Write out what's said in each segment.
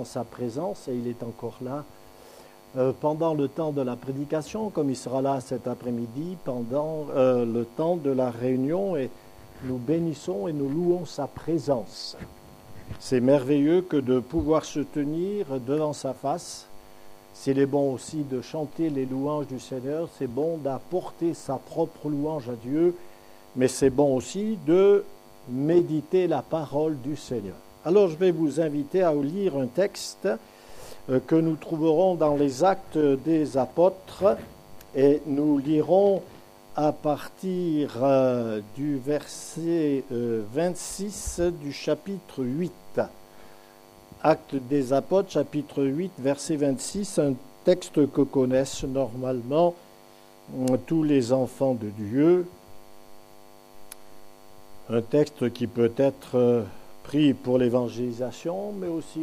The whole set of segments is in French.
sa présence, et il est encore là pendant le temps de la prédication, comme il sera là cet après-midi, pendant le temps de la réunion, et nous bénissons et nous louons sa présence. C'est merveilleux que de pouvoir se tenir devant sa face. S'il est bon aussi de chanter les louanges du Seigneur, c'est bon d'apporter sa propre louange à Dieu, mais c'est bon aussi de méditer la parole du Seigneur. Alors je vais vous inviter à lire un texte que nous trouverons dans les Actes des Apôtres, et nous lirons à partir du verset 26 du chapitre 8. Actes des Apôtres, chapitre 8, verset 26, un texte que connaissent normalement tous les enfants de Dieu, un texte qui peut être pris pour l'évangélisation, mais aussi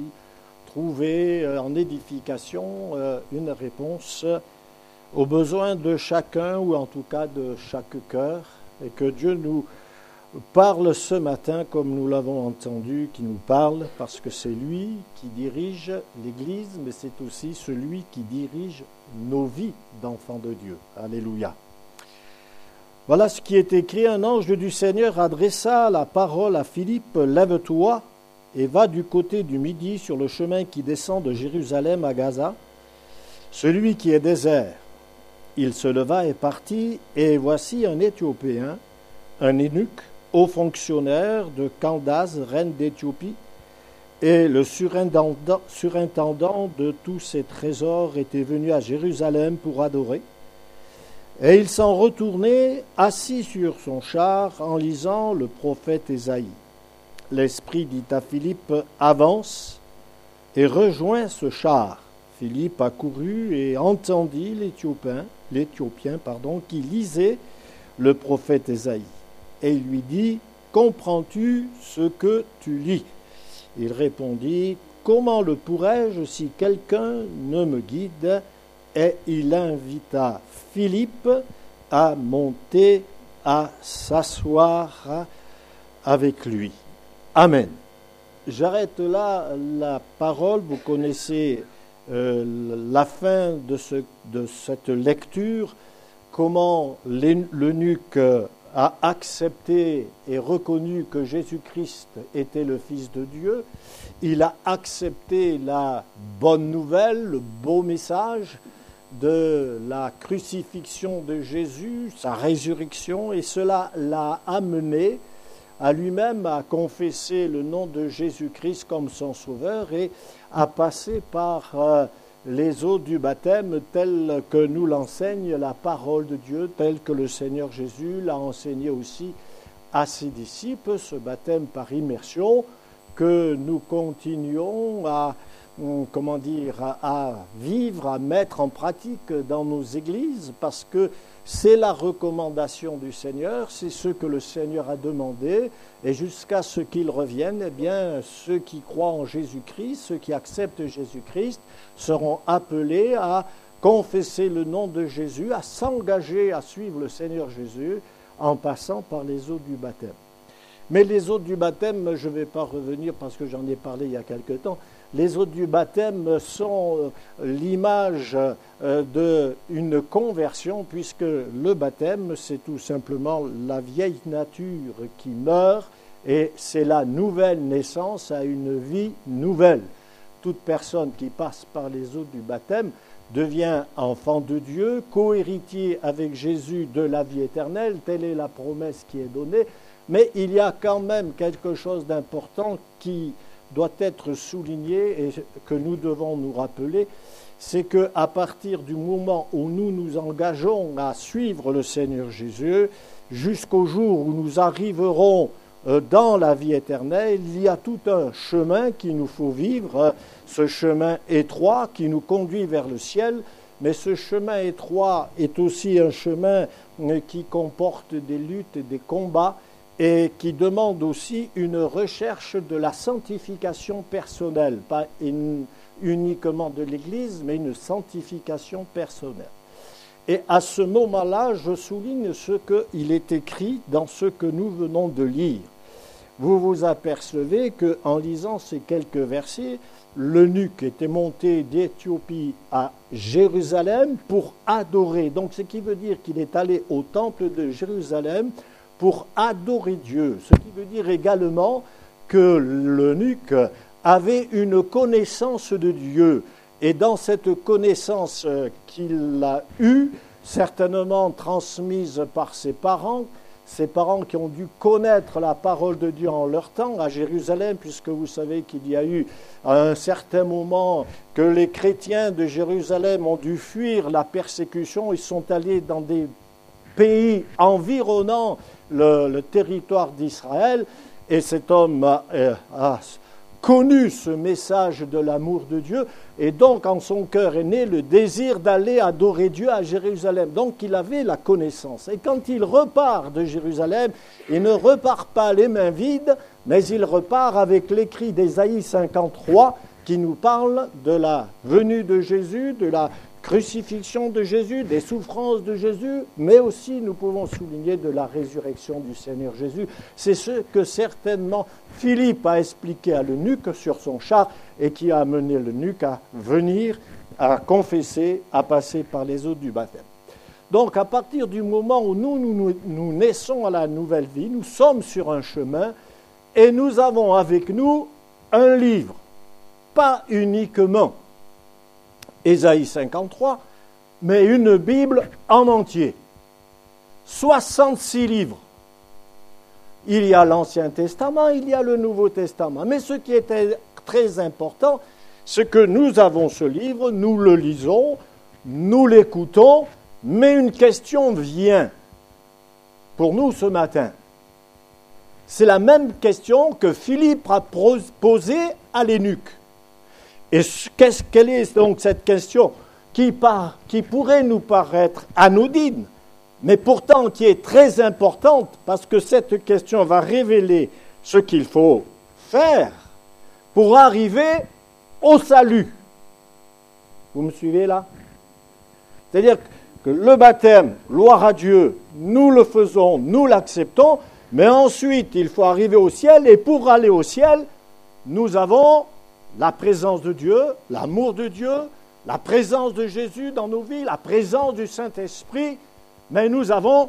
trouver en édification une réponse aux besoins de chacun, ou en tout cas de chaque cœur, et que Dieu nous parle ce matin, comme nous l'avons entendu, qui nous parle, parce que c'est lui qui dirige l'Église, mais c'est aussi celui qui dirige nos vies d'enfants de Dieu. Alléluia. Voilà ce qui est écrit. Un ange du Seigneur adressa la parole à Philippe. Lève-toi et va du côté du midi sur le chemin qui descend de Jérusalem à Gaza, celui qui est désert. Il se leva et partit, et voici un Éthiopien, un eunuque, haut fonctionnaire de Candace, reine d'Éthiopie, et le surintendant de tous ses trésors était venu à Jérusalem pour adorer. Et il s'en retournait, assis sur son char, en lisant le prophète Ésaïe. L'Esprit dit à Philippe, « Avance et rejoins ce char. » Philippe accourut et entendit l'Éthiopien, qui lisait le prophète Ésaïe. Et il lui dit, « Comprends-tu ce que tu lis ?» Il répondit, « Comment le pourrais-je si quelqu'un ne me guide ?» Et il invita Philippe à monter, à s'asseoir avec lui. Amen. J'arrête là la parole. Vous connaissez la fin de cette lecture, comment l'eunuque a accepté et reconnu que Jésus-Christ était le Fils de Dieu. Il a accepté la bonne nouvelle, le beau message de la crucifixion de Jésus, sa résurrection, et cela l'a amené à lui-même à confesser le nom de Jésus-Christ comme son sauveur et à passer par les eaux du baptême telles que nous l'enseigne la parole de Dieu, telle que le Seigneur Jésus l'a enseigné aussi à ses disciples, ce baptême par immersion que nous continuons à vivre, à mettre en pratique dans nos églises, parce que c'est la recommandation du Seigneur, c'est ce que le Seigneur a demandé, et jusqu'à ce qu'il revienne, eh bien, ceux qui croient en Jésus-Christ, ceux qui acceptent Jésus-Christ, seront appelés à confesser le nom de Jésus, à s'engager à suivre le Seigneur Jésus en passant par les eaux du baptême. Mais les eaux du baptême, je ne vais pas revenir parce que j'en ai parlé il y a quelque temps. Les eaux du baptême sont l'image d'une conversion, puisque le baptême, c'est tout simplement la vieille nature qui meurt, et c'est la nouvelle naissance à une vie nouvelle. Toute personne qui passe par les eaux du baptême devient enfant de Dieu, co-héritier avec Jésus de la vie éternelle, telle est la promesse qui est donnée. Mais il y a quand même quelque chose d'important qui doit être souligné et que nous devons nous rappeler, c'est qu'à partir du moment où nous nous engageons à suivre le Seigneur Jésus, jusqu'au jour où nous arriverons dans la vie éternelle, il y a tout un chemin qu'il nous faut vivre, ce chemin étroit qui nous conduit vers le ciel, mais ce chemin étroit est aussi un chemin qui comporte des luttes et des combats, et qui demande aussi une recherche de la sanctification personnelle, pas uniquement de l'Église, mais une sanctification personnelle. Et à ce moment-là, je souligne ce qu'il est écrit dans ce que nous venons de lire. Vous vous apercevez qu'en lisant ces quelques versets, l'eunuque était monté d'Éthiopie à Jérusalem pour adorer. Donc, ce qui veut dire qu'il est allé au temple de Jérusalem pour adorer Dieu. Ce qui veut dire également que l'eunuque avait une connaissance de Dieu. Et dans cette connaissance qu'il a eue, certainement transmise par ses parents qui ont dû connaître la parole de Dieu en leur temps à Jérusalem, puisque vous savez qu'il y a eu à un certain moment que les chrétiens de Jérusalem ont dû fuir la persécution. Ils sont allés dans des pays environnant le territoire d'Israël, et cet homme a connu ce message de l'amour de Dieu, et donc en son cœur est né le désir d'aller adorer Dieu à Jérusalem. Donc il avait la connaissance. Et quand il repart de Jérusalem, il ne repart pas les mains vides, mais il repart avec l'écrit d'Ésaïe 53 qui nous parle de la venue de Jésus, de la crucifixion de Jésus, des souffrances de Jésus, mais aussi, nous pouvons souligner, de la résurrection du Seigneur Jésus. C'est ce que certainement Philippe a expliqué à l'eunuque sur son char et qui a amené l'eunuque à venir, à confesser, à passer par les eaux du baptême. Donc, à partir du moment où nous naissons à la nouvelle vie, nous sommes sur un chemin et nous avons avec nous un livre, pas uniquement Ésaïe 53, mais une Bible en entier. 66 livres. Il y a l'Ancien Testament, il y a le Nouveau Testament. Mais ce qui est très important, c'est que nous avons ce livre, nous le lisons, nous l'écoutons, mais une question vient pour nous ce matin. C'est la même question que Philippe a posée à l'eunuque. Et quelle est donc cette question qui pourrait nous paraître anodine, mais pourtant qui est très importante, parce que cette question va révéler ce qu'il faut faire pour arriver au salut. Vous me suivez là? C'est-à-dire que le baptême, gloire à Dieu, nous le faisons, nous l'acceptons, mais ensuite il faut arriver au ciel, et pour aller au ciel, nous avons la présence de Dieu, l'amour de Dieu, la présence de Jésus dans nos vies, la présence du Saint-Esprit, mais nous avons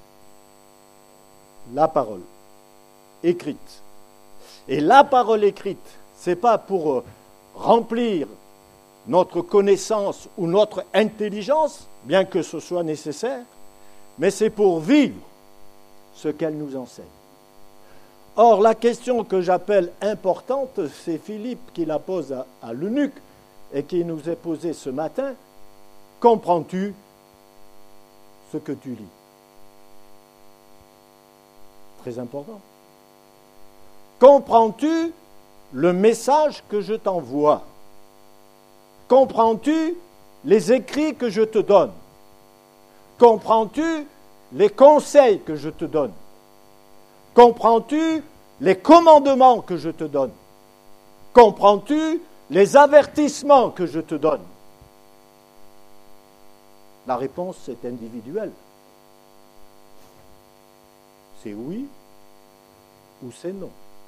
la parole écrite. Et la parole écrite, ce n'est pas pour remplir notre connaissance ou notre intelligence, bien que ce soit nécessaire, mais c'est pour vivre ce qu'elle nous enseigne. Or, la question que j'appelle importante, c'est Philippe qui la pose à l'eunuque et qui nous est posée ce matin. Comprends-tu ce que tu lis? Très important. Comprends-tu le message que je t'envoie? Comprends-tu les écrits que je te donne? Comprends-tu les conseils que je te donne? Comprends-tu les commandements que je te donne? Comprends-tu les avertissements que je te donne? La réponse est individuelle. C'est oui ou c'est non.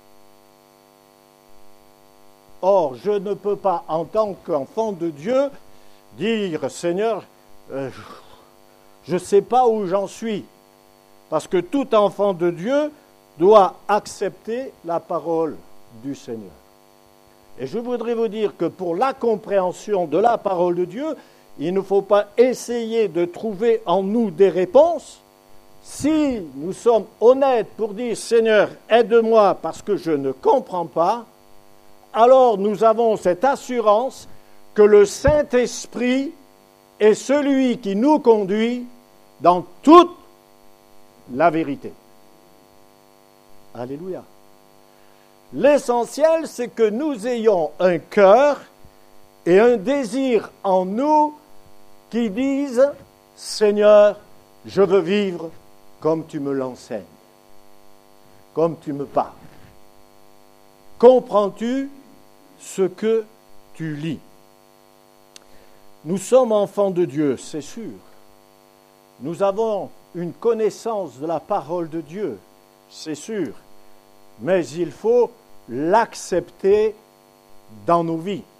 Or, je ne peux pas, en tant qu'enfant de Dieu, dire « Seigneur, je ne sais pas où j'en suis ». Parce que tout enfant de Dieu doit accepter la parole du Seigneur. Et je voudrais vous dire que pour la compréhension de la parole de Dieu, il ne faut pas essayer de trouver en nous des réponses. Si nous sommes honnêtes pour dire « Seigneur, aide-moi parce que je ne comprends pas », alors nous avons cette assurance que le Saint-Esprit est celui qui nous conduit dans toute la vérité. Alléluia. L'essentiel, c'est que nous ayons un cœur et un désir en nous qui disent « Seigneur, je veux vivre comme tu me l'enseignes, comme tu me parles. Comprends-tu ce que tu lis ?» Nous sommes enfants de Dieu, c'est sûr. Nous avons une connaissance de la parole de Dieu, c'est sûr. Mais il faut l'accepter dans nos vies.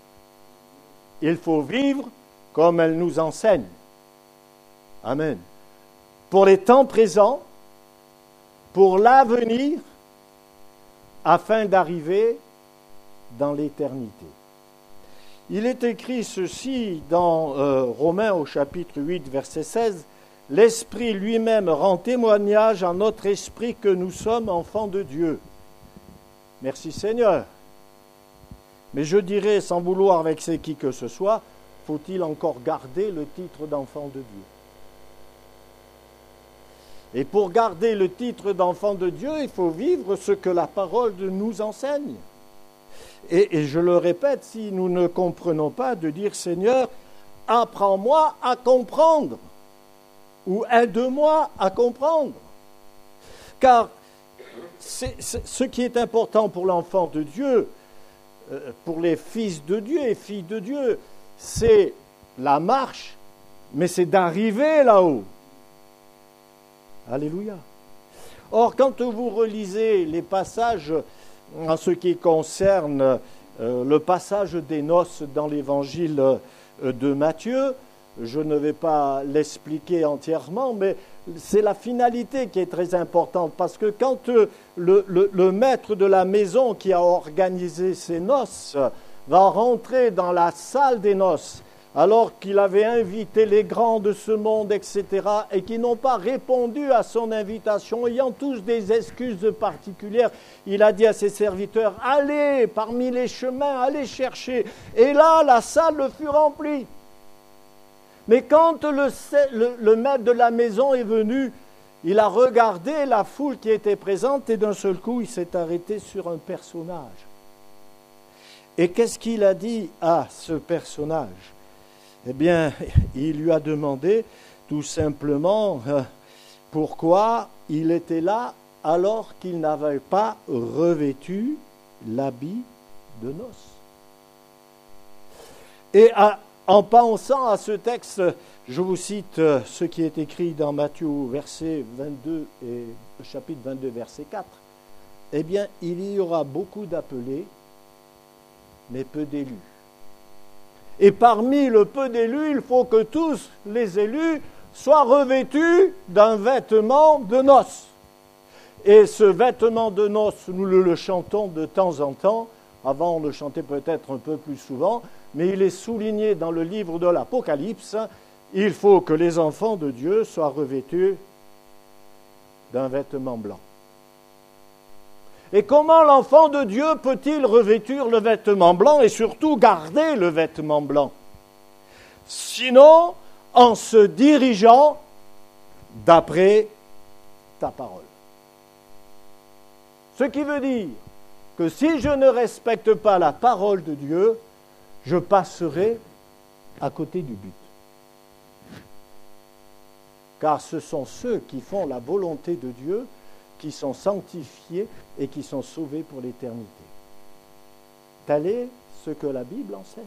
il faut vivre comme elle nous enseigne. Amen. Pour les temps présents, pour l'avenir, afin d'arriver dans l'éternité. Il est écrit ceci dans Romains au chapitre 8, verset 16. « L'Esprit lui-même rend témoignage à notre esprit que nous sommes enfants de Dieu. » Merci Seigneur. Mais je dirais, sans vouloir vexer qui que ce soit, faut-il encore garder le titre d'enfant de Dieu? Et pour garder le titre d'enfant de Dieu, il faut vivre ce que la parole nous enseigne. Et je le répète, si nous ne comprenons pas, de dire « Seigneur, apprends-moi à comprendre » ou « aide-moi à comprendre ». Car ce qui est important pour l'enfant de Dieu, pour les fils de Dieu et filles de Dieu, c'est la marche, mais c'est d'arriver là-haut. Alléluia. Or, quand vous relisez les passages en ce qui concerne le passage des noces dans l'évangile de Matthieu, je ne vais pas l'expliquer entièrement, mais c'est la finalité qui est très importante, parce que quand le maître de la maison qui a organisé ces noces va rentrer dans la salle des noces, alors qu'il avait invité les grands de ce monde, etc., et qui n'ont pas répondu à son invitation, ayant tous des excuses particulières, il a dit à ses serviteurs, « Allez parmi les chemins, allez chercher ». Et là, la salle fut remplie. Mais quand le maître de la maison est venu, il a regardé la foule qui était présente et d'un seul coup, il s'est arrêté sur un personnage. Et qu'est-ce qu'il a dit à ce personnage ? Eh bien, il lui a demandé tout simplement pourquoi il était là alors qu'il n'avait pas revêtu l'habit de noces. Et en pensant à ce texte, je vous cite ce qui est écrit dans Matthieu verset 22 et chapitre 22, verset 4. Eh bien, il y aura beaucoup d'appelés, mais peu d'élus. Et parmi le peu d'élus, il faut que tous les élus soient revêtus d'un vêtement de noces. Et ce vêtement de noces, nous le chantons de temps en temps. Avant, on le chantait peut-être un peu plus souvent, mais il est souligné dans le livre de l'Apocalypse, il faut que les enfants de Dieu soient revêtus d'un vêtement blanc. Et comment l'enfant de Dieu peut-il revêtir le vêtement blanc et surtout garder le vêtement blanc? Sinon, en se dirigeant d'après ta parole. Ce qui veut dire que si je ne respecte pas la parole de Dieu, je passerai à côté du but. Car ce sont ceux qui font la volonté de Dieu qui sont sanctifiés et qui sont sauvés pour l'éternité. Tel est ce que la Bible enseigne.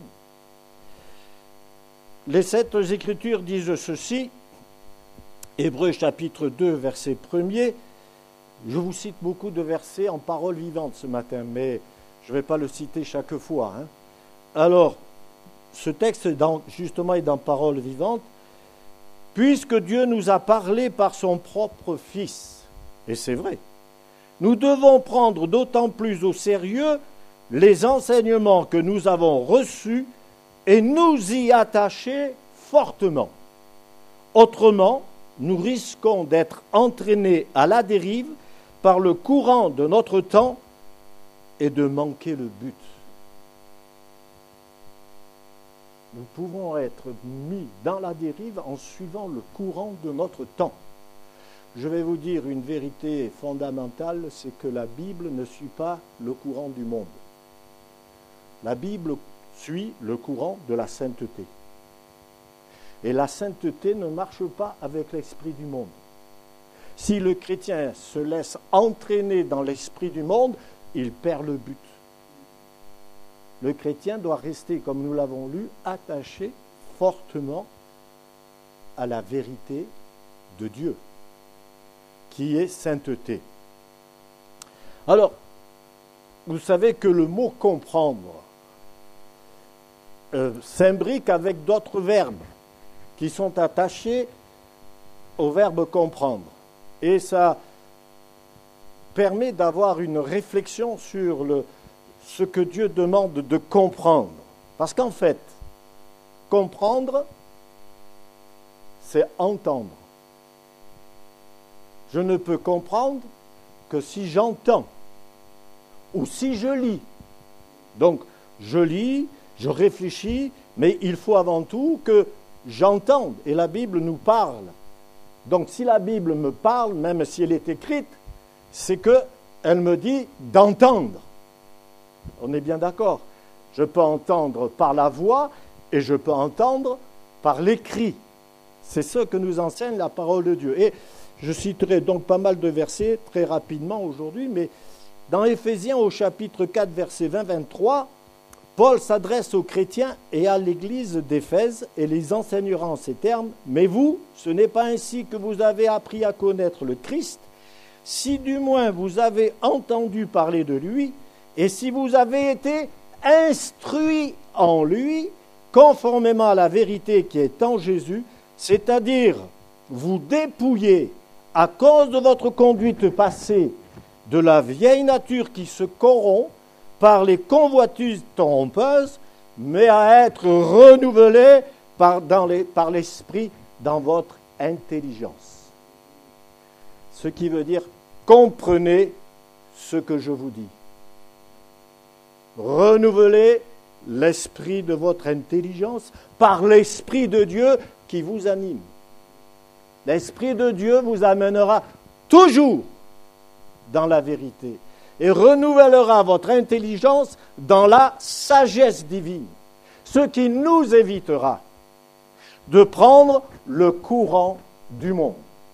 Les Saintes Écritures disent ceci, Hébreux chapitre 2, verset 1er. Je vous cite beaucoup de versets en parole vivante ce matin, mais je ne vais pas le citer chaque fois. Alors, ce texte justement est dans parole vivante. « Puisque Dieu nous a parlé par son propre Fils, et c'est vrai, nous devons prendre d'autant plus au sérieux les enseignements que nous avons reçus et nous y attacher fortement. Autrement, nous risquons d'être entraînés à la dérive par le courant de notre temps et de manquer le but. » Nous pouvons être mis dans la dérive en suivant le courant de notre temps. Je vais vous dire une vérité fondamentale, c'est que la Bible ne suit pas le courant du monde. La Bible suit le courant de la sainteté. Et la sainteté ne marche pas avec l'esprit du monde. Si le chrétien se laisse entraîner dans l'esprit du monde, il perd le but. Le chrétien doit rester, comme nous l'avons lu, attaché fortement à la vérité de Dieu, qui est sainteté. Alors, vous savez que le mot « comprendre » s'imbrique avec d'autres verbes qui sont attachés au verbe comprendre. Et ça permet d'avoir une réflexion sur ce que Dieu demande de comprendre. Parce qu'en fait, comprendre, c'est entendre. Je ne peux comprendre que si j'entends ou si je lis. Donc, je lis, je réfléchis, mais il faut avant tout que j'entende. Et la Bible nous parle. Donc, si la Bible me parle, même si elle est écrite, c'est qu'elle me dit d'entendre. On est bien d'accord. Je peux entendre par la voix et je peux entendre par l'écrit. C'est ce que nous enseigne la parole de Dieu. Et je citerai donc pas mal de versets très rapidement aujourd'hui, mais dans Éphésiens au chapitre 4, verset 20-23, Paul s'adresse aux chrétiens et à l'église d'Éphèse et les enseignera en ces termes. « Mais vous, ce n'est pas ainsi que vous avez appris à connaître le Christ, si du moins vous avez entendu parler de lui, et si vous avez été instruits en lui, conformément à la vérité qui est en Jésus, c'est-à-dire vous dépouiller à cause de votre conduite passée de la vieille nature qui se corrompt par les convoitises trompeuses, mais à être renouvelé par l'Esprit dans votre intelligence. » Ce qui veut dire, comprenez ce que je vous dis. Renouvelez l'esprit de votre intelligence par l'Esprit de Dieu qui vous anime. L'Esprit de Dieu vous amènera toujours dans la vérité et renouvellera votre intelligence dans la sagesse divine, ce qui nous évitera de prendre le courant du monde.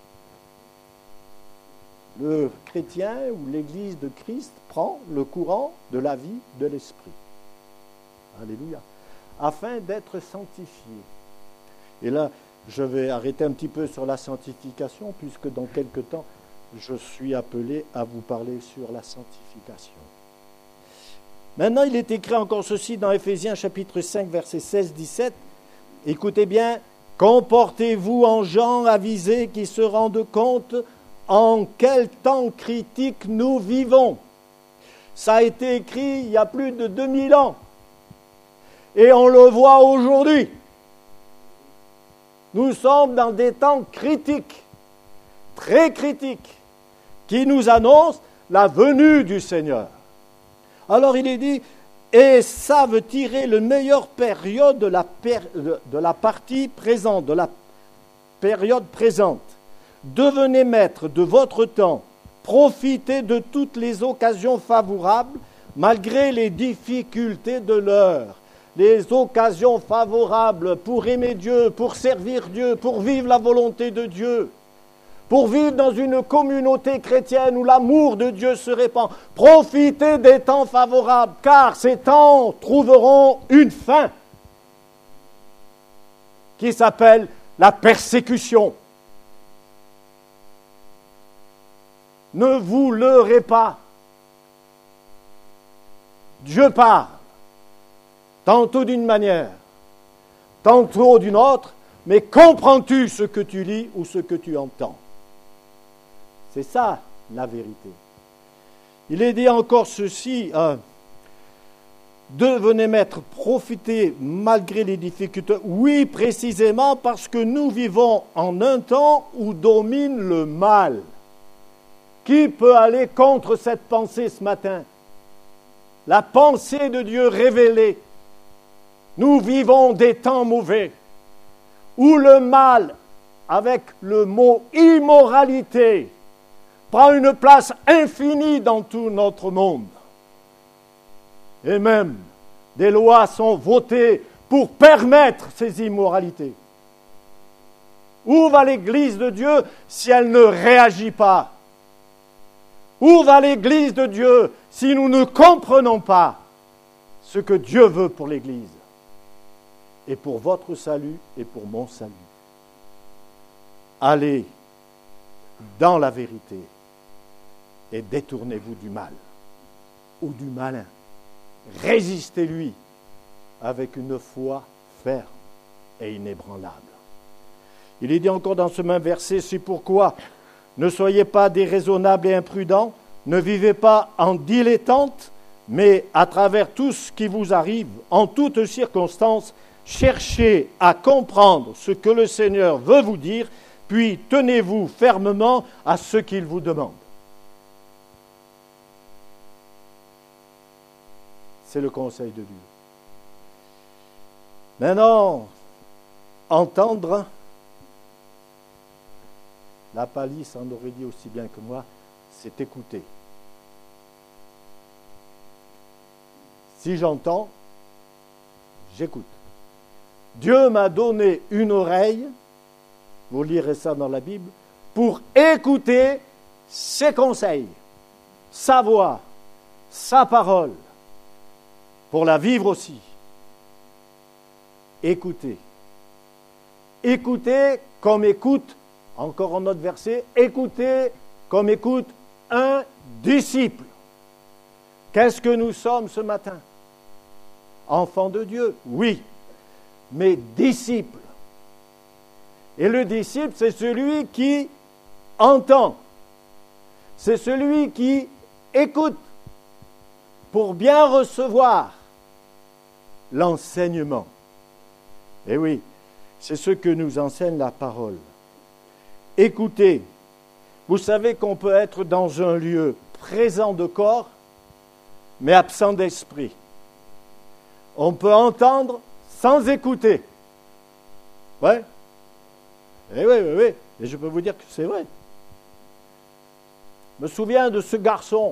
Le chrétien ou l'Église de Christ prend le courant de la vie de l'Esprit. Alléluia. Afin d'être sanctifié. Et là, je vais arrêter un petit peu sur la sanctification, puisque dans quelque temps, je suis appelé à vous parler sur la sanctification. Maintenant, il est écrit encore ceci dans Éphésiens chapitre 5, versets 16-17. Écoutez bien, « Comportez-vous en gens avisés qui se rendent compte en quel temps critique nous vivons. » Ça a été écrit il y a plus de 2000 ans. Et on le voit aujourd'hui. Nous sommes dans des temps critiques, très critiques, qui nous annoncent la venue du Seigneur. Alors il est dit, et savent tirer le meilleur période de la partie présente, de la période présente. Devenez maître de votre temps, profitez de toutes les occasions favorables, malgré les difficultés de l'heure. Les occasions favorables pour aimer Dieu, pour servir Dieu, pour vivre la volonté de Dieu, pour vivre dans une communauté chrétienne où l'amour de Dieu se répand. Profitez des temps favorables, car ces temps trouveront une fin qui s'appelle la persécution. Ne vous leurrez pas. Dieu parle. Tantôt d'une manière, tantôt d'une autre, mais comprends-tu ce que tu lis ou ce que tu entends? C'est ça la vérité. Il est dit encore ceci, devenez maître, profitez malgré les difficultés. Oui, précisément parce que nous vivons en un temps où domine le mal. Qui peut aller contre cette pensée ce matin? La pensée de Dieu révélée. Nous vivons des temps mauvais, où le mal, avec le mot immoralité, prend une place infinie dans tout notre monde. Et même, des lois sont votées pour permettre ces immoralités. Où va l'Église de Dieu si elle ne réagit pas? Où va l'Église de Dieu si nous ne comprenons pas ce que Dieu veut pour l'Église? Et pour votre salut et pour mon salut. Allez dans la vérité et détournez-vous du mal ou du malin. Résistez-lui. avec une foi ferme et inébranlable. Il est dit encore dans ce même verset, c'est pourquoi ne soyez pas déraisonnables et imprudents, ne vivez pas en dilettantes, mais à travers tout ce qui vous arrive, en toutes circonstances, cherchez à comprendre ce que le Seigneur veut vous dire, puis tenez-vous fermement à ce qu'il vous demande. C'est le conseil de Dieu. Maintenant, entendre, la palisse en aurait dit aussi bien que moi, c'est écouter. Si j'entends, j'écoute. Dieu m'a donné une oreille, vous lirez ça dans la Bible, pour écouter ses conseils, sa voix, sa parole, pour la vivre aussi. Écoutez. Écoutez comme écoute, encore un autre verset, écoutez comme écoute un disciple. Qu'est-ce que nous sommes ce matin? Enfants de Dieu, oui, mais disciples. Et le disciple, c'est celui qui entend. C'est celui qui écoute pour bien recevoir l'enseignement. Et oui, c'est ce que nous enseigne la parole. Écoutez, vous savez qu'on peut être dans un lieu présent de corps, mais absent d'esprit. On peut entendre sans écouter. Ouais. Eh oui. Et je peux vous dire que c'est vrai. Je me souviens de ce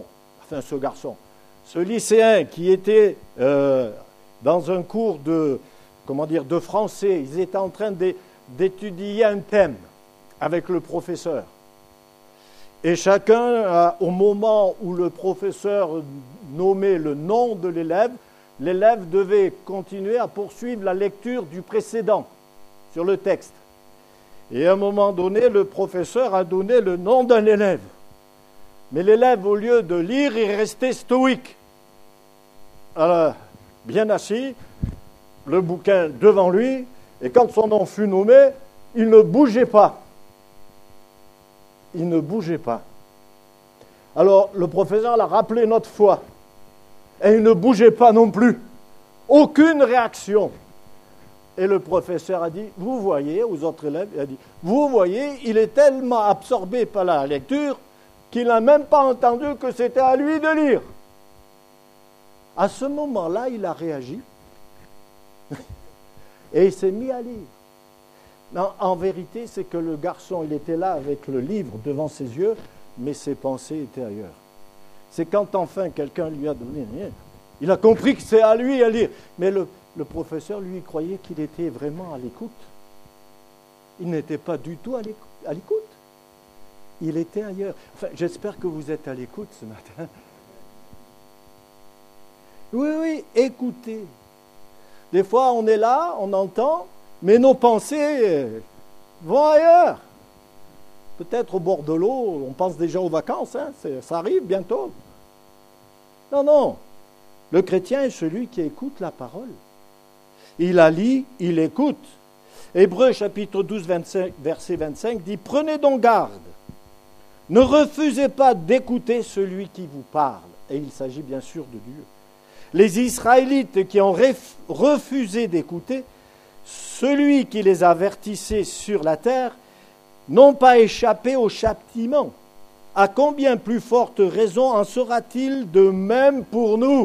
lycéen qui était dans un cours de français. Ils étaient en train d'étudier un thème avec le professeur. Et chacun, au moment où le professeur nommait le nom de l'élève devait continuer à poursuivre la lecture du précédent sur le texte. Et à un moment donné, le professeur a donné le nom d'un élève. Mais l'élève, au lieu de lire, il restait stoïque. Alors, bien assis, le bouquin devant lui, et quand son nom fut nommé, il ne bougeait pas. Il ne bougeait pas. Alors, le professeur l'a rappelé une autre fois. Et il ne bougeait pas non plus. Aucune réaction. Et le professeur a dit, vous voyez, aux autres élèves, il a dit, vous voyez, il est tellement absorbé par la lecture qu'il n'a même pas entendu que c'était à lui de lire. À ce moment-là, il a réagi. Et il s'est mis à lire. Non, en vérité, c'est que le garçon, il était là avec le livre devant ses yeux, mais ses pensées étaient ailleurs. C'est quand enfin quelqu'un lui a donné, il a compris que c'est à lui à lire. Mais le professeur, lui, croyait qu'il était vraiment à l'écoute. Il n'était pas du tout à l'écoute. Il était ailleurs. Enfin, j'espère que vous êtes à l'écoute ce matin. Oui, écoutez. Des fois, on est là, on entend, mais nos pensées vont ailleurs. Peut-être au bord de l'eau, on pense déjà aux vacances, ça arrive bientôt. Non. Le chrétien est celui qui écoute la parole. Il la lit, il écoute. Hébreux chapitre 12, verset 25 dit « Prenez donc garde, ne refusez pas d'écouter celui qui vous parle. » Et il s'agit bien sûr de Dieu. Les Israélites qui ont refusé d'écouter, celui qui les avertissait sur la terre, n'ont pas échappé au châtiment. À combien plus forte raison en sera-t-il de même pour nous?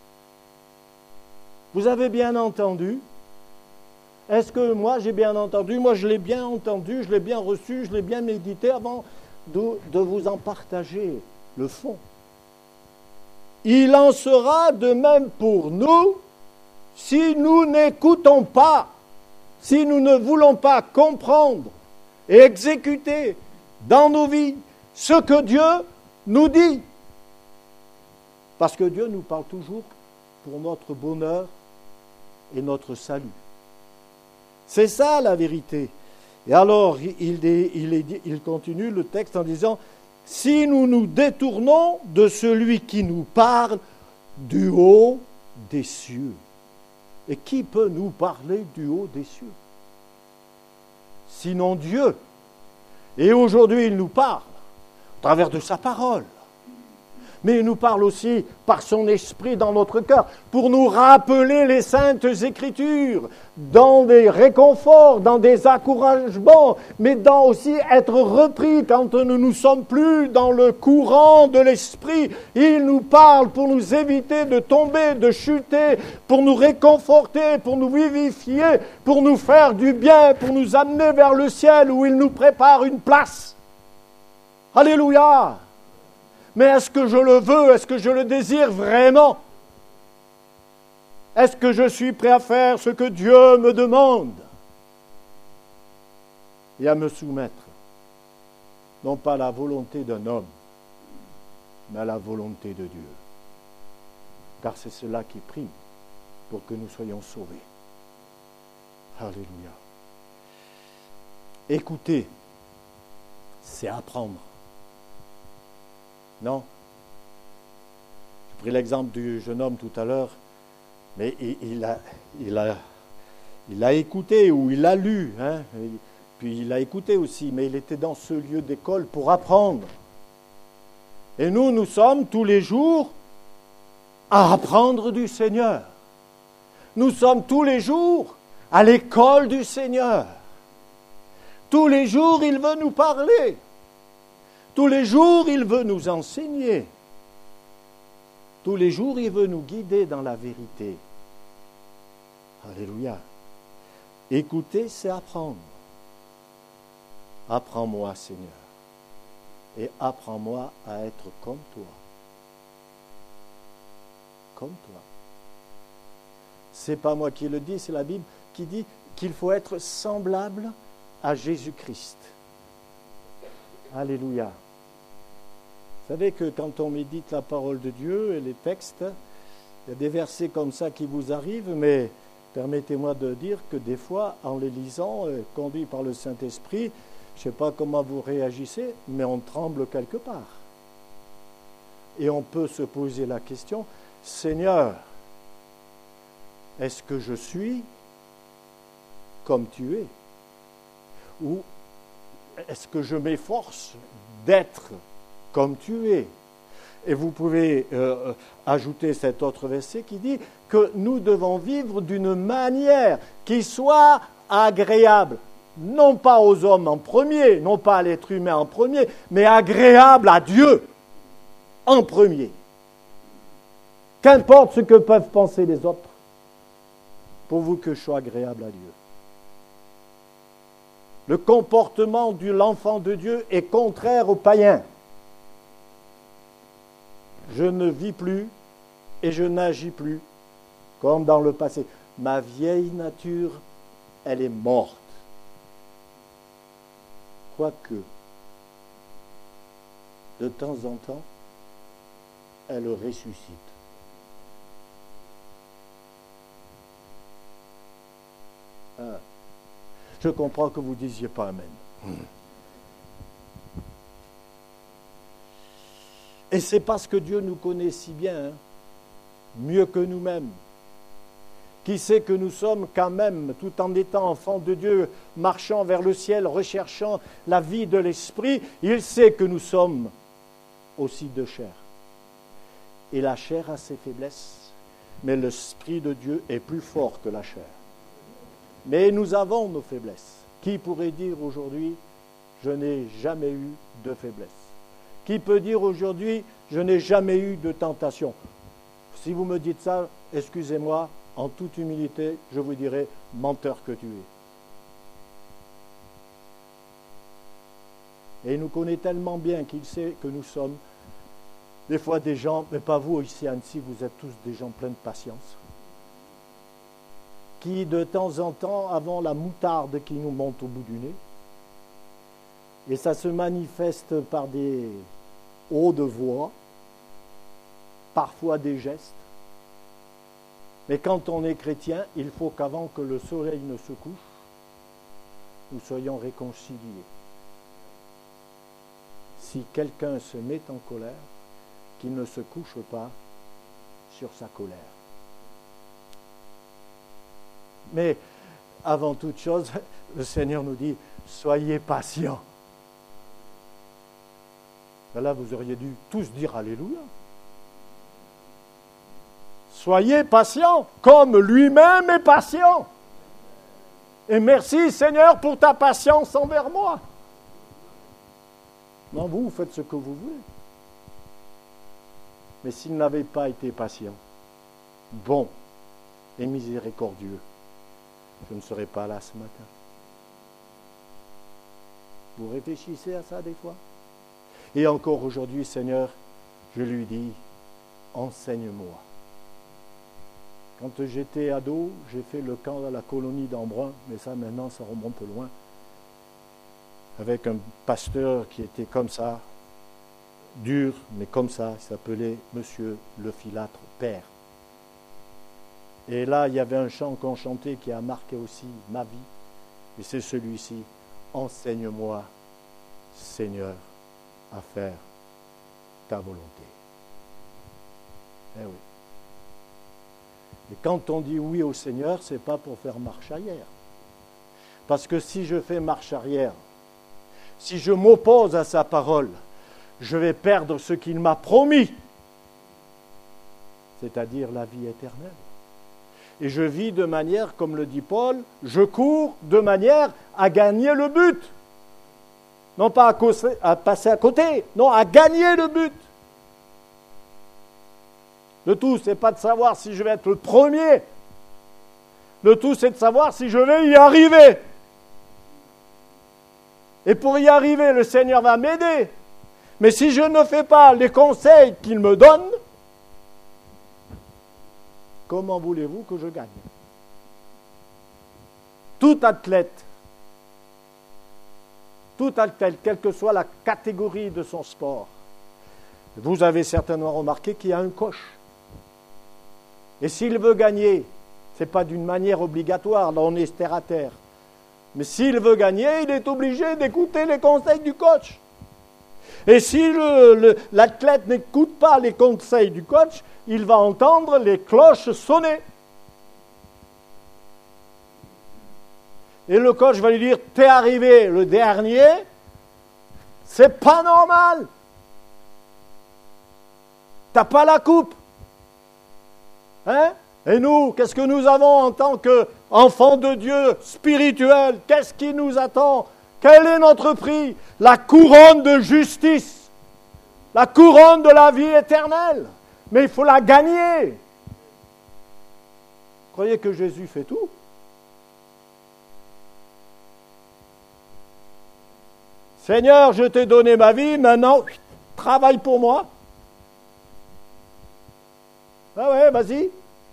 Vous avez bien entendu? Est-ce que moi j'ai bien entendu? Moi je l'ai bien entendu, je l'ai bien reçu, je l'ai bien médité avant de vous en partager le fond. Il en sera de même pour nous si nous n'écoutons pas, si nous ne voulons pas comprendre et exécuter dans nos vies ce que Dieu nous dit. Parce que Dieu nous parle toujours pour notre bonheur et notre salut. C'est ça la vérité. Et alors, il continue le texte en disant « Si nous nous détournons de celui qui nous parle du haut des cieux. » Et qui peut nous parler du haut des cieux? Sinon Dieu. Et aujourd'hui, il nous parle à travers de sa parole. Mais il nous parle aussi par son esprit dans notre cœur pour nous rappeler les saintes écritures dans des réconforts, dans des encouragements, mais dans aussi être repris quand nous ne sommes plus dans le courant de l'esprit. Il nous parle pour nous éviter de tomber, de chuter, pour nous réconforter, pour nous vivifier, pour nous faire du bien, pour nous amener vers le ciel où il nous prépare une place. Alléluia! Mais est-ce que je le veux? Est-ce que je le désire vraiment? Est-ce que je suis prêt à faire ce que Dieu me demande? Et à me soumettre, non pas à la volonté d'un homme, mais à la volonté de Dieu. Car c'est cela qui prime pour que nous soyons sauvés. Alléluia. Écouter, c'est apprendre. Non. J'ai pris l'exemple du jeune homme tout à l'heure, mais il a écouté ou il a lu, hein, puis il a écouté aussi, mais il était dans ce lieu d'école pour apprendre. Et nous sommes tous les jours à apprendre du Seigneur. Nous sommes tous les jours à l'école du Seigneur. Tous les jours, il veut nous parler. Tous les jours, il veut nous enseigner. Tous les jours, il veut nous guider dans la vérité. Alléluia. Écouter, c'est apprendre. Apprends-moi, Seigneur, et apprends-moi à être comme toi. Comme toi. C'est pas moi qui le dis, c'est la Bible qui dit qu'il faut être semblable à Jésus-Christ. Alléluia. Vous savez que quand on médite la parole de Dieu et les textes, il y a des versets comme ça qui vous arrivent, mais permettez-moi de dire que des fois, en les lisant, conduit par le Saint-Esprit, je ne sais pas comment vous réagissez, mais on tremble quelque part. Et on peut se poser la question, Seigneur, est-ce que je suis comme tu es? Ou est-ce que je m'efforce d'être comme tu es? Et vous pouvez ajouter cet autre verset qui dit que nous devons vivre d'une manière qui soit agréable, non pas aux hommes en premier, non pas à l'être humain en premier, mais agréable à Dieu en premier. Qu'importe ce que peuvent penser les autres, pourvu que je sois agréable à Dieu. Le comportement de l'enfant de Dieu est contraire aux païens. Je ne vis plus et je n'agis plus comme dans le passé. Ma vieille nature, elle est morte. Quoique, de temps en temps, elle ressuscite. Je comprends que vous ne disiez pas Amen. Et c'est parce que Dieu nous connaît si bien, mieux que nous-mêmes, qui sait que nous sommes quand même, tout en étant enfants de Dieu, marchant vers le ciel, recherchant la vie de l'esprit, il sait que nous sommes aussi de chair. Et la chair a ses faiblesses, mais l'esprit de Dieu est plus fort que la chair. Mais nous avons nos faiblesses. Qui pourrait dire aujourd'hui, je n'ai jamais eu de faiblesse? Qui peut dire aujourd'hui, je n'ai jamais eu de tentation? Si vous me dites ça, excusez-moi, en toute humilité, je vous dirai, menteur que tu es. Et il nous connaît tellement bien qu'il sait que nous sommes des fois des gens, mais pas vous ici à Annecy, vous êtes tous des gens pleins de patience, qui de temps en temps avons la moutarde qui nous monte au bout du nez. Et ça se manifeste par des hauts de voix, parfois des gestes. Mais quand on est chrétien, il faut qu'avant que le soleil ne se couche, nous soyons réconciliés. Si quelqu'un se met en colère, qu'il ne se couche pas sur sa colère. Mais avant toute chose, le Seigneur nous dit, soyez patients. Ben là, vous auriez dû tous dire Alléluia. Soyez patients, comme lui-même est patient. Et merci Seigneur pour ta patience envers moi. Non, vous faites ce que vous voulez. Mais s'il n'avait pas été patient, bon et miséricordieux, je ne serais pas là ce matin. Vous réfléchissez à ça des fois? Et encore aujourd'hui, Seigneur, je lui dis, enseigne-moi. Quand j'étais ado, j'ai fait le camp à la colonie d'Embrun, mais ça maintenant, ça remonte loin, avec un pasteur qui était comme ça, dur, mais comme ça, il s'appelait Monsieur le Filâtre Père. Et là, il y avait un chant qu'on chantait qui a marqué aussi ma vie, et c'est celui-ci, enseigne-moi, Seigneur, à faire ta volonté. Eh oui. Et quand on dit oui au Seigneur, ce n'est pas pour faire marche arrière. Parce que si je fais marche arrière, si je m'oppose à sa parole, je vais perdre ce qu'il m'a promis, c'est-à-dire la vie éternelle. Et je vis de manière, comme le dit Paul, je cours de manière à gagner le but. Non pas à passer à côté, non, à gagner le but. Le tout, ce n'est pas de savoir si je vais être le premier. Le tout, c'est de savoir si je vais y arriver. Et pour y arriver, le Seigneur va m'aider. Mais si je ne fais pas les conseils qu'il me donne, comment voulez-vous que je gagne? Tout athlète, quelle que soit la catégorie de son sport, vous avez certainement remarqué qu'il y a un coach. Et s'il veut gagner, ce n'est pas d'une manière obligatoire, là on est terre à terre, mais s'il veut gagner, il est obligé d'écouter les conseils du coach. Et si l'athlète n'écoute pas les conseils du coach, il va entendre les cloches sonner. Et le coach va lui dire, t'es arrivé le dernier, c'est pas normal. T'as pas la coupe. Hein? Et nous, qu'est-ce que nous avons en tant qu'enfants de Dieu spirituels? Qu'est-ce qui nous attend? Quel est notre prix? La couronne de justice, la couronne de la vie éternelle. Mais il faut la gagner. Vous croyez que Jésus fait tout? Seigneur, je t'ai donné ma vie, maintenant, travaille pour moi. Ah ouais, vas-y.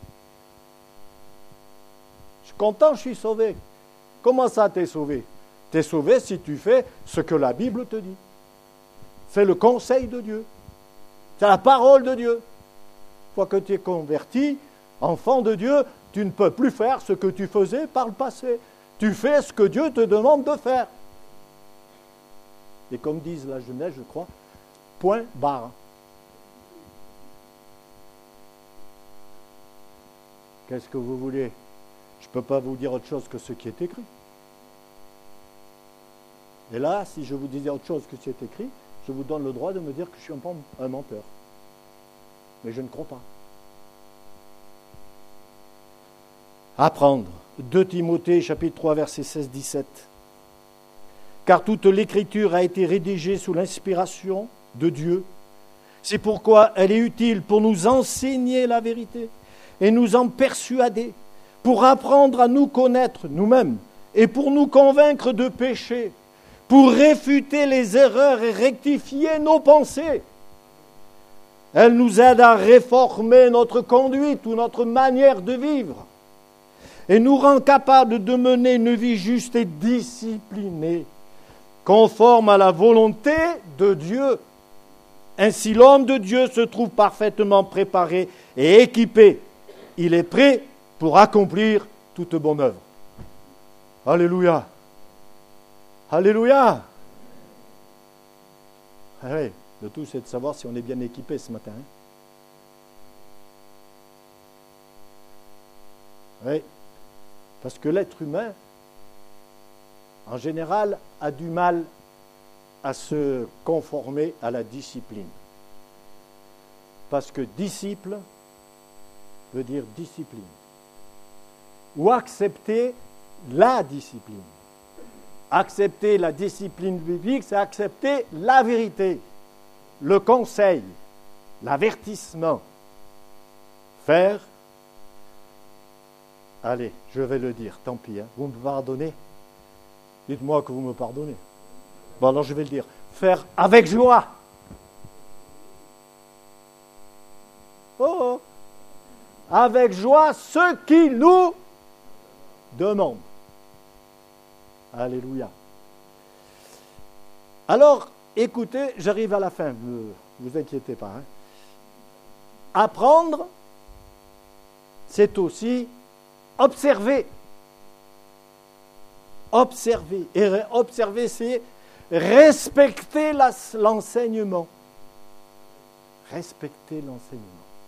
Je suis content, je suis sauvé. Comment ça, t'es sauvé? T'es sauvé si tu fais ce que la Bible te dit. C'est le conseil de Dieu. C'est la parole de Dieu. Une fois que tu es converti, enfant de Dieu, tu ne peux plus faire ce que tu faisais par le passé. Tu fais ce que Dieu te demande de faire. Et comme disent la jeunesse, je crois, point barre. Qu'est-ce que vous voulez? Je ne peux pas vous dire autre chose que ce qui est écrit. Et là, si je vous disais autre chose que ce qui est écrit, je vous donne le droit de me dire que je suis un menteur. Mais je ne crois pas. Apprendre. 2 Timothée, chapitre 3, versets 16-17. Car toute l'écriture a été rédigée sous l'inspiration de Dieu. C'est pourquoi elle est utile pour nous enseigner la vérité et nous en persuader, pour apprendre à nous connaître nous-mêmes et pour nous convaincre de péché, pour réfuter les erreurs et rectifier nos pensées. Elle nous aide à réformer notre conduite ou notre manière de vivre et nous rend capables de mener une vie juste et disciplinée, conforme à la volonté de Dieu. Ainsi, l'homme de Dieu se trouve parfaitement préparé et équipé. Il est prêt pour accomplir toute bonne œuvre. Alléluia. Alléluia. Ah oui, le tout, c'est de savoir si on est bien équipé ce matin. Oui. Parce que l'être humain, en général, a du mal à se conformer à la discipline. Parce que disciple veut dire discipline. Ou accepter la discipline. Accepter la discipline biblique, c'est accepter la vérité, le conseil, l'avertissement. Faire, allez, je vais le dire, tant pis, hein. Vous me pardonnez? Dites-moi que vous me pardonnez. Bon, alors je vais le dire. Faire avec joie. Oh, avec joie ce qui nous demande. Alléluia. Alors, écoutez, j'arrive à la fin, ne vous inquiétez pas. Hein. Apprendre, c'est aussi observer. Observer. Et observer, c'est respecter l'enseignement. Respecter l'enseignement.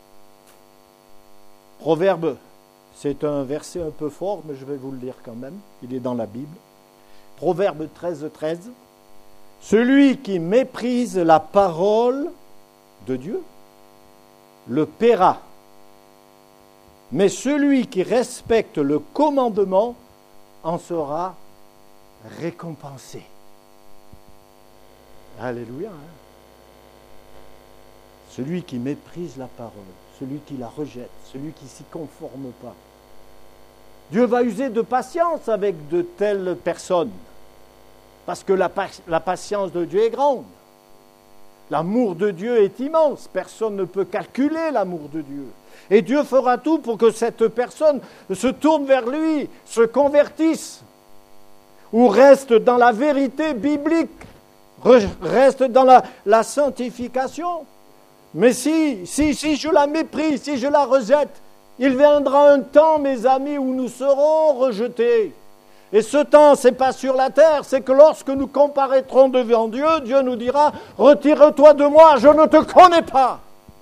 Proverbe, c'est un verset un peu fort, mais je vais vous le lire quand même. Il est dans la Bible. Proverbe 13. Celui qui méprise la parole de Dieu le paiera. Mais celui qui respecte le commandement en sera récompensé. Alléluia. Hein? Celui qui méprise la parole, celui qui la rejette, celui qui ne s'y conforme pas. Dieu va user de patience avec de telles personnes, parce que la patience de Dieu est grande. L'amour de Dieu est immense, personne ne peut calculer l'amour de Dieu. Et Dieu fera tout pour que cette personne se tourne vers lui, se convertisse, ou reste dans la vérité biblique, reste dans la sanctification. Mais si je la méprise, si je la rejette, il viendra un temps, mes amis, où nous serons rejetés. Et ce temps, ce n'est pas sur la terre, c'est que lorsque nous comparaîtrons devant Dieu, Dieu nous dira « Retire-toi de moi, je ne te connais pas ».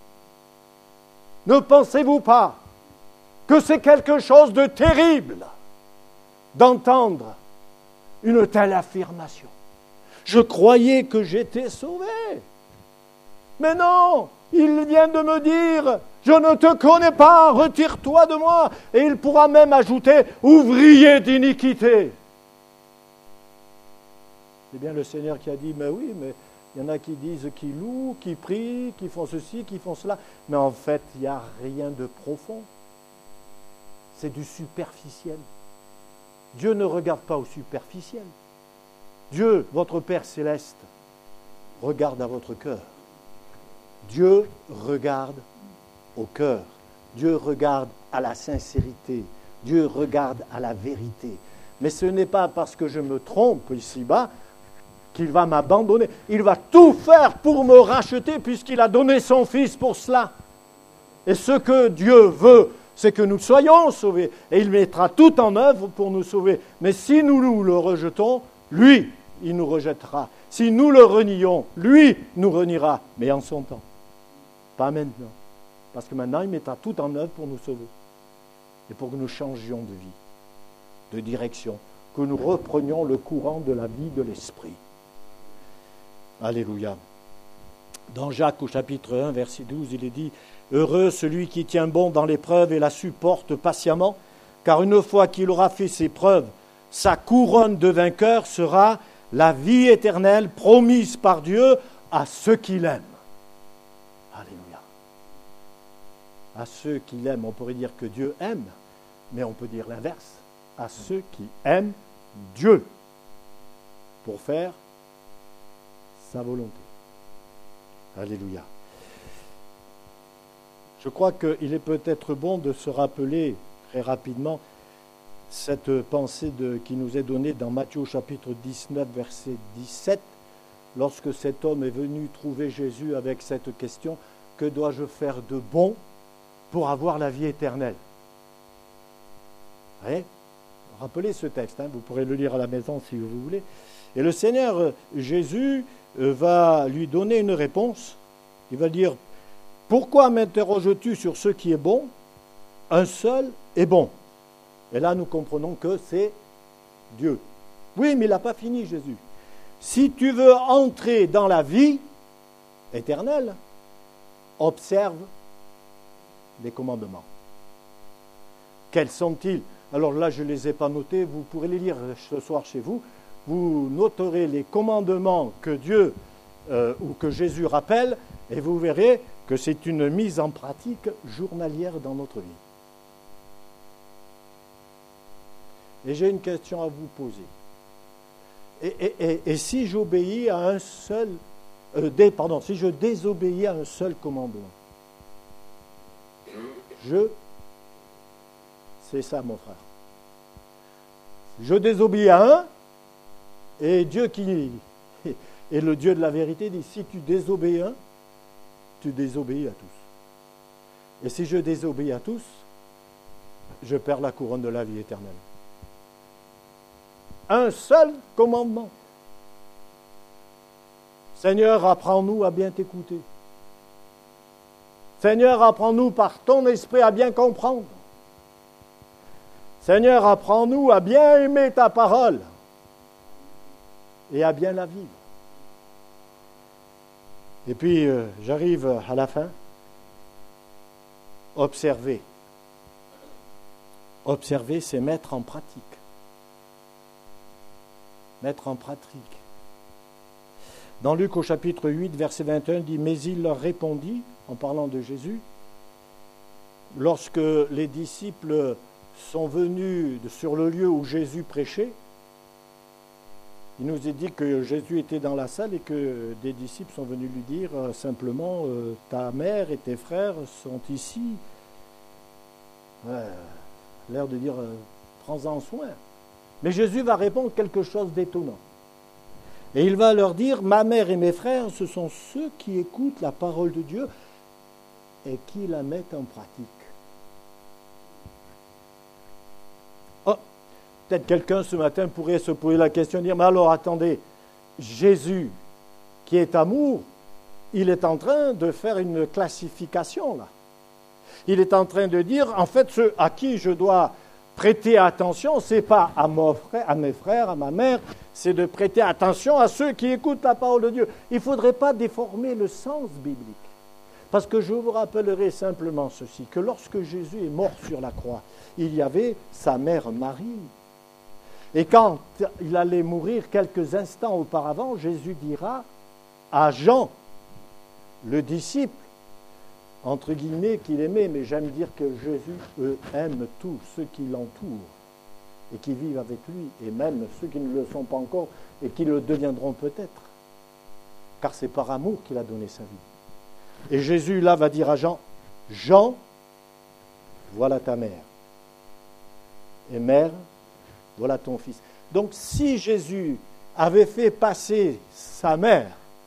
Ne pensez-vous pas que c'est quelque chose de terrible d'entendre une telle affirmation? Je croyais que j'étais sauvé. Mais non, il vient de me dire « Je ne te connais pas, retire-toi de moi ». Et il pourra même ajouter « ouvrier d'iniquité ». C'est bien le Seigneur qui a dit « Mais oui, mais il y en a qui disent qu'ils louent, qui prient, qui font ceci, qui font cela. » Mais en fait, il n'y a rien de profond. C'est du superficiel. Dieu ne regarde pas au superficiel. Dieu, votre Père céleste, regarde à votre cœur. Dieu regarde au cœur. Dieu regarde à la sincérité. Dieu regarde à la vérité. Mais ce n'est pas parce que je me trompe ici-bas qu'il va m'abandonner. Il va tout faire pour me racheter puisqu'il a donné son Fils pour cela. Et ce que Dieu veut, c'est que nous soyons sauvés. Et il mettra tout en œuvre pour nous sauver. Mais si nous le rejetons, lui, il nous rejettera. Si nous le renions, lui nous reniera. Mais en son temps. Pas maintenant. Parce que maintenant, il mettra tout en œuvre pour nous sauver. Et pour que nous changions de vie, de direction. Que nous reprenions le courant de la vie de l'Esprit. Alléluia. Dans Jacques au chapitre 1, verset 12, il est dit « Heureux celui qui tient bon dans l'épreuve et la supporte patiemment, car une fois qu'il aura fait ses preuves, sa couronne de vainqueur sera la vie éternelle promise par Dieu à ceux qui l'aiment. » Alléluia. À ceux qui l'aiment, on pourrait dire que Dieu aime, mais on peut dire l'inverse. À ceux qui aiment Dieu pour faire sa volonté. Alléluia. Je crois qu'il est peut-être bon de se rappeler très rapidement cette pensée qui nous est donnée dans Matthieu chapitre 19, verset 17, lorsque cet homme est venu trouver Jésus avec cette question « Que dois-je faire de bon pour avoir la vie éternelle ?» Voyez ? Rappelez ce texte, vous pourrez le lire à la maison si vous voulez. Et le Seigneur Jésus va lui donner une réponse. Il va dire « Pourquoi m'interroges-tu sur ce qui est bon ? Un seul est bon. Et là, nous comprenons que c'est Dieu. Oui, mais il n'a pas fini, Jésus. Si tu veux entrer dans la vie éternelle, observe les commandements. Quels sont-ils? Alors là, je ne les ai pas notés, vous pourrez les lire ce soir chez vous. Vous noterez les commandements que Dieu ou que Jésus rappelle, et vous verrez que c'est une mise en pratique journalière dans notre vie. Et j'ai une question à vous poser. Et si j'obéis à un seul, si je désobéis à un seul commandement, c'est ça mon frère. Je désobéis à un, et Dieu qui est le Dieu de la vérité dit, si tu désobéis à un, tu désobéis à tous. Et si je désobéis à tous, je perds la couronne de la vie éternelle. Un seul commandement. Seigneur, apprends-nous à bien t'écouter. Seigneur, apprends-nous par ton esprit à bien comprendre. Seigneur, apprends-nous à bien aimer ta parole et à bien la vivre. Et puis, j'arrive à la fin. Observer. Observer, c'est mettre en pratique. Mettre en pratique. Dans Luc au chapitre 8, verset 21, dit « Mais il leur répondit, en parlant de Jésus, lorsque les disciples sont venus sur le lieu où Jésus prêchait, il nous est dit que Jésus était dans la salle et que des disciples sont venus lui dire simplement « Ta mère et tes frères sont ici. » L'air de dire « Prends-en soin. » Mais Jésus va répondre quelque chose d'étonnant. Et il va leur dire, ma mère et mes frères, ce sont ceux qui écoutent la parole de Dieu et qui la mettent en pratique. Oh, peut-être quelqu'un ce matin pourrait se poser la question, dire, mais alors attendez, Jésus, qui est amour, il est en train de faire une classification là. Il est en train de dire, en fait, ceux à qui je dois prêter attention, ce n'est pas à mes frères, à ma mère, c'est de prêter attention à ceux qui écoutent la parole de Dieu. Il ne faudrait pas déformer le sens biblique. Parce que je vous rappellerai simplement ceci, que lorsque Jésus est mort sur la croix, il y avait sa mère Marie. Et quand il allait mourir quelques instants auparavant, Jésus dira à Jean, le disciple, entre guillemets, qu'il aimait, mais j'aime dire que Jésus aime tous ceux qui l'entourent et qui vivent avec lui, et même ceux qui ne le sont pas encore et qui le deviendront peut-être, car c'est par amour qu'il a donné sa vie. Et Jésus, là, va dire à Jean, « Jean, voilà ta mère. Et mère, voilà ton fils. » Donc, si Jésus avait fait passer sa mère,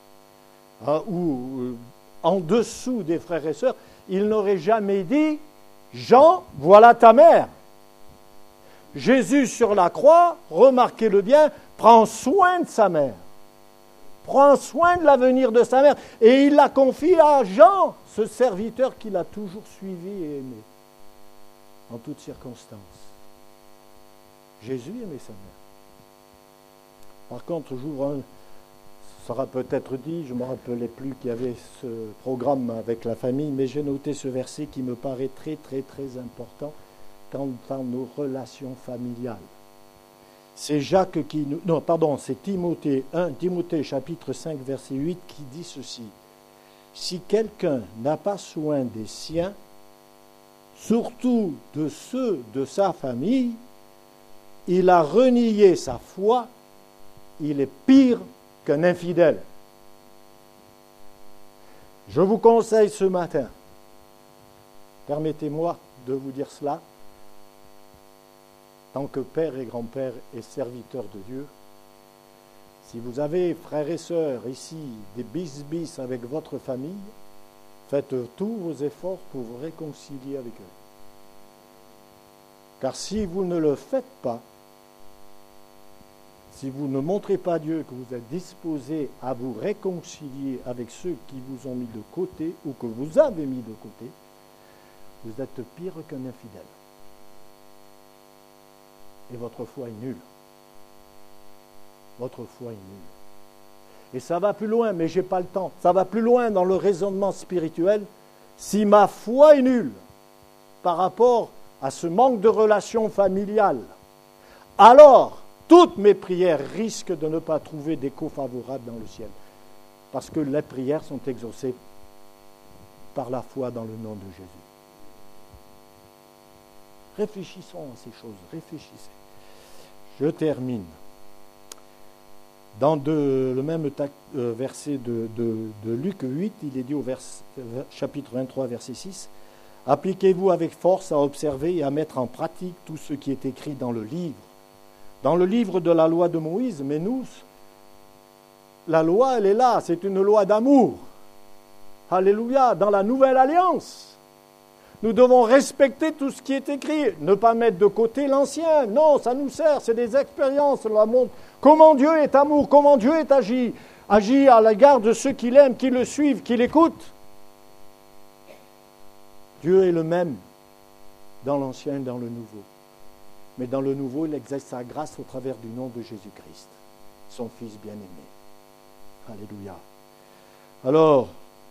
ou en dessous des frères et sœurs, il n'aurait jamais dit « Jean, voilà ta mère ». Jésus sur la croix, remarquez-le bien, prend soin de sa mère, prend soin de l'avenir de sa mère, et il la confie à Jean, ce serviteur qu'il a toujours suivi et aimé, en toutes circonstances. Jésus aimait sa mère. Par contre, j'ouvre un... Ça sera peut-être dit, je ne me rappelais plus qu'il y avait ce programme avec la famille, mais j'ai noté ce verset qui me paraît très, très, très important quant à nos relations familiales. C'est Jacques qui nous... Non, pardon, c'est Timothée 1, Timothée chapitre 5, verset 8 qui dit ceci. Si quelqu'un n'a pas soin des siens, surtout de ceux de sa famille, il a renié sa foi, il est pire qu'un infidèle. Je vous conseille ce matin, permettez-moi de vous dire cela, tant que père et grand-père et serviteur de Dieu, si vous avez, frères et sœurs, ici, des bis-bis avec votre famille, faites tous vos efforts pour vous réconcilier avec eux. Car si vous ne le faites pas, si vous ne montrez pas à Dieu que vous êtes disposé à vous réconcilier avec ceux qui vous ont mis de côté ou que vous avez mis de côté, vous êtes pire qu'un infidèle. et votre foi est nulle. Votre foi est nulle. Et ça va plus loin, mais je n'ai pas le temps. Ça va plus loin dans le raisonnement spirituel. Si ma foi est nulle par rapport à ce manque de relation familiale, alors toutes mes prières risquent de ne pas trouver d'écho favorable dans le ciel. Parce que les prières sont exaucées par la foi dans le nom de Jésus. Réfléchissons à ces choses, réfléchissez. Je termine. Dans le même verset de Luc 8, il est dit au chapitre 23, verset 6, « Appliquez-vous avec force à observer et à mettre en pratique tout ce qui est écrit dans le livre. » Dans le livre de la loi de Moïse, mais nous, la loi, elle est là, c'est une loi d'amour. Alléluia, dans la nouvelle alliance. Nous devons respecter tout ce qui est écrit, ne pas mettre de côté l'ancien. Non, ça nous sert, c'est des expériences. Cela montre comment Dieu est amour, comment Dieu est agit à l'égard de ceux qui l'aiment, qui le suivent, qui l'écoutent. Dieu est le même dans l'ancien et dans le nouveau. Mais dans le nouveau, il exerce sa grâce au travers du nom de Jésus-Christ, son Fils bien-aimé. Alléluia. Alors,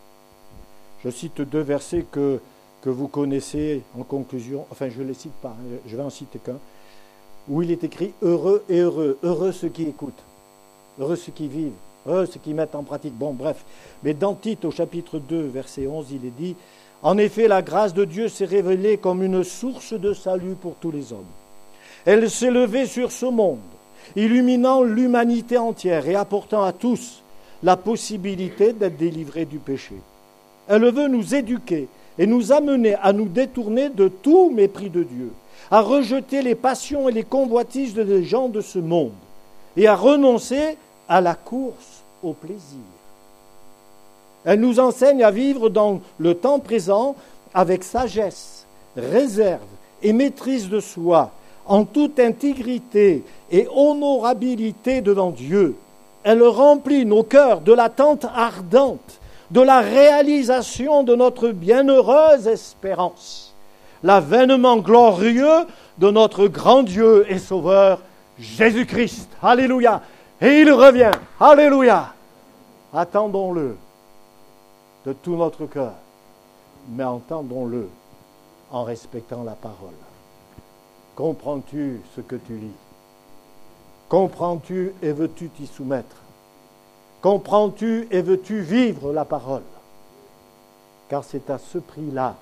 je cite 2 versets que vous connaissez en conclusion, enfin je ne les cite pas, je vais en citer qu'un, où il est écrit « Heureux et heureux, heureux ceux qui écoutent, heureux ceux qui vivent, heureux ceux qui mettent en pratique. » Bon, bref, mais dans Tite, au chapitre 2, verset 11, il est dit « En effet, la grâce de Dieu s'est révélée comme une source de salut pour tous les hommes. Elle s'est levée sur ce monde, illuminant l'humanité entière et apportant à tous la possibilité d'être délivrés du péché. Elle veut nous éduquer et nous amener à nous détourner de tout mépris de Dieu, à rejeter les passions et les convoitises des gens de ce monde et à renoncer à la course au plaisir. Elle nous enseigne à vivre dans le temps présent avec sagesse, réserve et maîtrise de soi, en toute intégrité et honorabilité devant Dieu. Elle remplit nos cœurs de l'attente ardente de la réalisation de notre bienheureuse espérance, l'avènement glorieux de notre grand Dieu et Sauveur, Jésus-Christ. Alléluia. Et il revient. Alléluia. Attendons-le de tout notre cœur, mais entendons-le en respectant la parole. Comprends-tu ce que tu lis? Comprends-tu et veux-tu t'y soumettre? Comprends-tu et veux-tu vivre la parole? Car c'est à ce prix-là,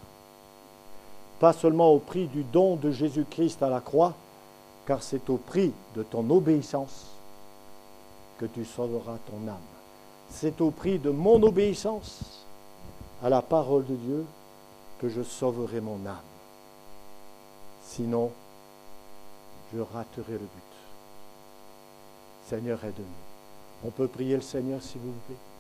pas seulement au prix du don de Jésus-Christ à la croix, car c'est au prix de ton obéissance que tu sauveras ton âme. C'est au prix de mon obéissance à la parole de Dieu que je sauverai mon âme. Sinon, je raterai le but. Seigneur, aide-nous. On peut prier le Seigneur, s'il vous plaît.